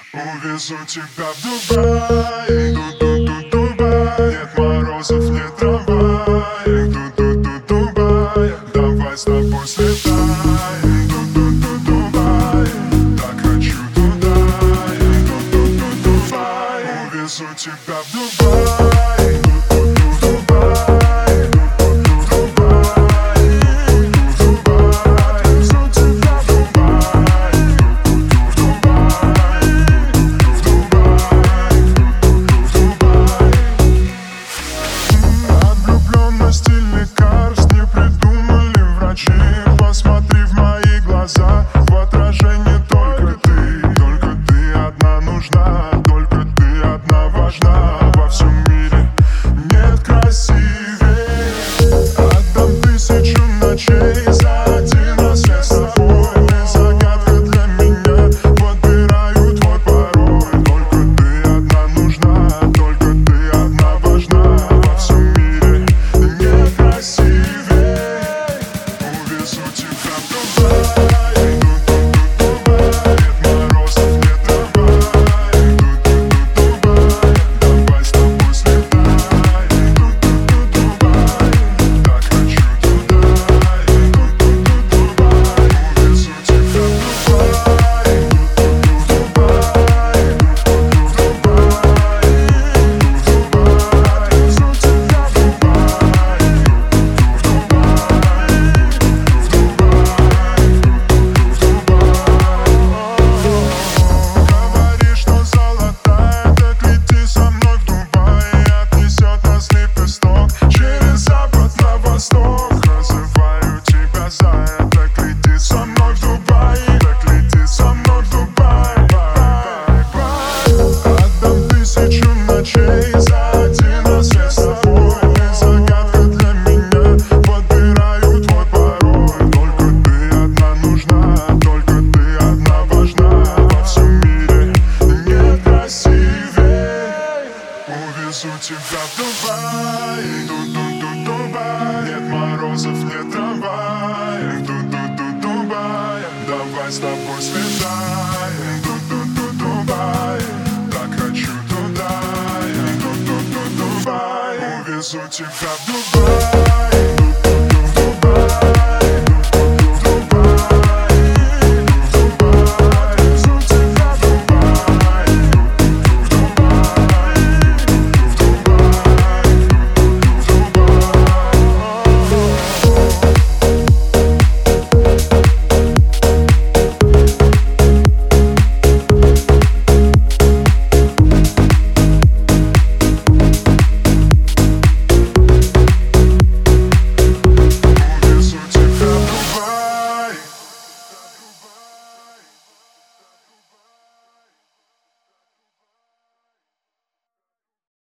Увезу тебя в Дубай, Дубай. Нет морозов, нет трамвая, Дубай. Давай с тобой слетай, Дубай. Так хочу туда, Дубай. Увезу тебя в Дубай, Дубай. Посмотри в мои глаза, в отражении только ты одна нужна, только ты одна важна. Во всем мире нет красивее. Отдам тысячу ночей за один рассвет с тобой. Ты загадка для меня, подбираю твой пароль. Только ты одна нужна, только ты одна важна. Во всем мире нет красивее. Увезу тебя в Дубай, Дубай. Нет морозов, нет трамвая, Дубай. Давай с тобой слетай, Дубай. Так хочу туда, Дубай. Увезу тебя в Дубай, Дубай. Увезу тебя в Говори, что золотая, так лети со мной в Дубай. Отнесет нас лепесток через запад на восток. Называю тебя зая, так лети со мной в Дубай. Так лети со мной в Дубай. Отдам тысячу ночей за один рассвет с тобой. Ты загадка для меня, подбираю твой пароль. Только ты одна нужна, только ты одна важна. Во всем мире нет красивее. Увезу тебя в Дубай, Дубай. Нет морозов, нет трамвая, Дубай. Давай с тобой слетай, Дубай. Так хочу туда, Дубай. Увезу тебя в Дубай.